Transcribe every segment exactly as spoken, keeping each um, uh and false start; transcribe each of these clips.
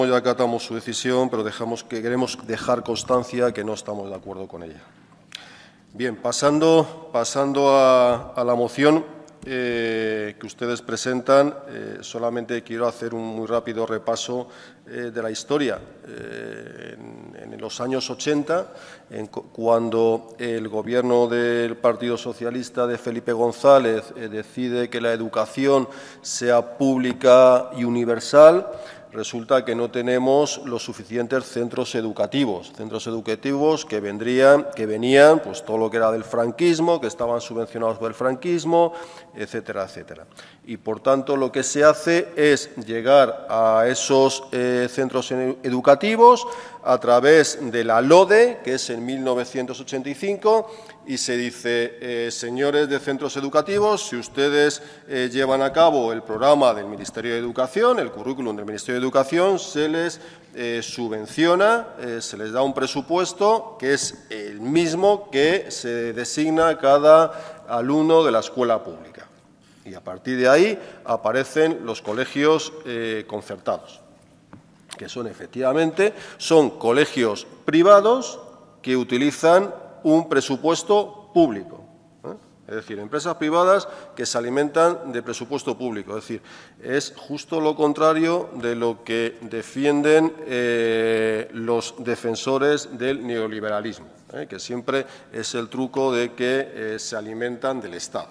Ya acatamos su decisión, pero dejamos que queremos dejar constancia que no estamos de acuerdo con ella. Bien, pasando, pasando a, a la moción eh, que ustedes presentan, eh, solamente quiero hacer un muy rápido repaso eh, de la historia. Eh, en, en los años ochenta, en, cuando el Gobierno del Partido Socialista de Felipe González eh, decide que la educación sea pública y universal, resulta que no tenemos los suficientes centros educativos, centros educativos que vendrían, que venían, pues todo lo que era del franquismo, que estaban subvencionados por el franquismo, etcétera, etcétera. Y por tanto lo que se hace es llegar a esos eh, centros educativos a través de la LODE, que es en mil novecientos ochenta y cinco, y se dice, eh, señores de centros educativos, si ustedes eh, llevan a cabo el programa del Ministerio de Educación, el currículum del Ministerio de Educación, se les eh, subvenciona, eh, se les da un presupuesto que es el mismo que se designa a cada alumno de la escuela pública. Y a partir de ahí aparecen los colegios eh, concertados, que son efectivamente son colegios privados que utilizan un presupuesto público. ¿eh? Es decir, empresas privadas que se alimentan de presupuesto público. Es decir, es justo lo contrario de lo que defienden eh, los defensores del neoliberalismo, ¿eh? que siempre es el truco de que eh, se alimentan del Estado.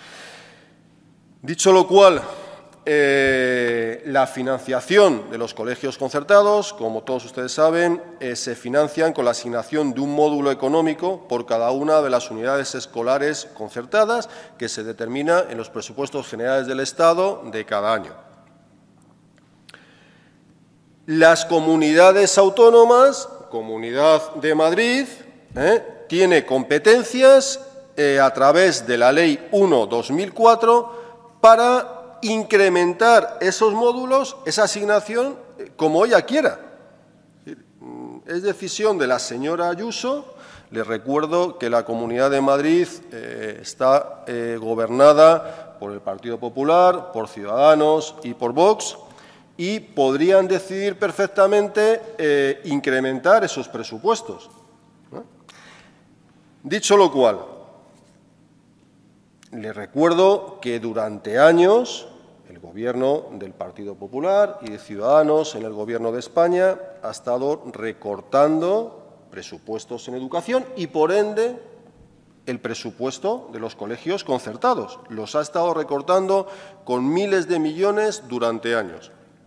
Dicho lo cual, Eh, la financiación de los colegios concertados, como todos ustedes saben, eh, se financian con la asignación de un módulo económico por cada una de las unidades escolares concertadas que se determina en los presupuestos generales del Estado de cada año. Las comunidades autónomas, Comunidad de Madrid, eh, tiene competencias eh, a través de la Ley uno barra dos mil cuatro para incrementar esos módulos, esa asignación, como ella quiera. Es decisión de la señora Ayuso. Les recuerdo que la Comunidad de Madrid eh, está eh, gobernada por el Partido Popular, por Ciudadanos y por Vox, y podrían decidir perfectamente eh, incrementar esos presupuestos, ¿no? Dicho lo cual, les recuerdo que durante años el Gobierno del Partido Popular y de Ciudadanos en el Gobierno de España ha estado recortando presupuestos en educación y, por ende, el presupuesto de los colegios concertados. Los ha estado recortando con miles de millones durante años.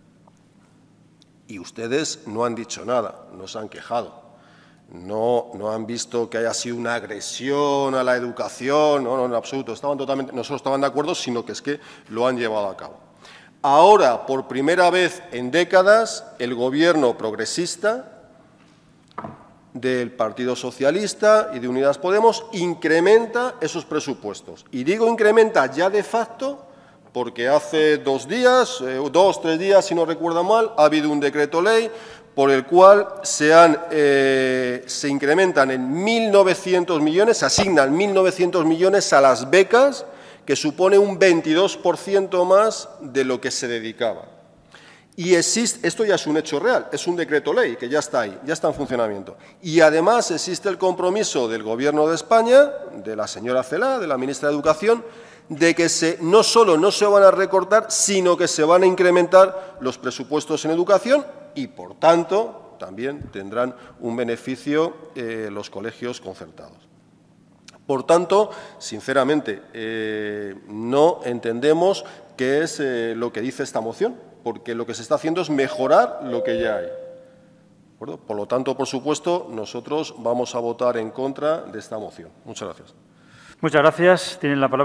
Y ustedes no han dicho nada, no se han quejado. No, no han visto que haya sido una agresión a la educación, no, no, en absoluto, estaban totalmente, no solo estaban de acuerdo, sino que es que lo han llevado a cabo. Ahora, por primera vez en décadas, el Gobierno progresista del Partido Socialista y de Unidas Podemos incrementa esos presupuestos. Y digo incrementa ya de facto porque hace dos días, eh, dos, tres días, si no recuerdo mal, ha habido un decreto ley por el cual se, han, eh, se incrementan en mil novecientos millones, se asignan mil novecientos millones a las becas, que supone un veintidós por ciento más de lo que se dedicaba. Y existe, esto ya es un hecho real, es un decreto ley que ya está ahí, ya está en funcionamiento. Y además existe el compromiso del Gobierno de España, de la señora Celaá, de la ministra de Educación, de que se, no solo no se van a recortar, sino que se van a incrementar los presupuestos en educación y, por tanto, también tendrán un beneficio eh, los colegios concertados. Por tanto, sinceramente, eh, no entendemos qué es eh, lo que dice esta moción, porque lo que se está haciendo es mejorar lo que ya hay. ¿De acuerdo? Por lo tanto, por supuesto, nosotros vamos a votar en contra de esta moción. Muchas gracias. Muchas gracias. Tienen la palabra.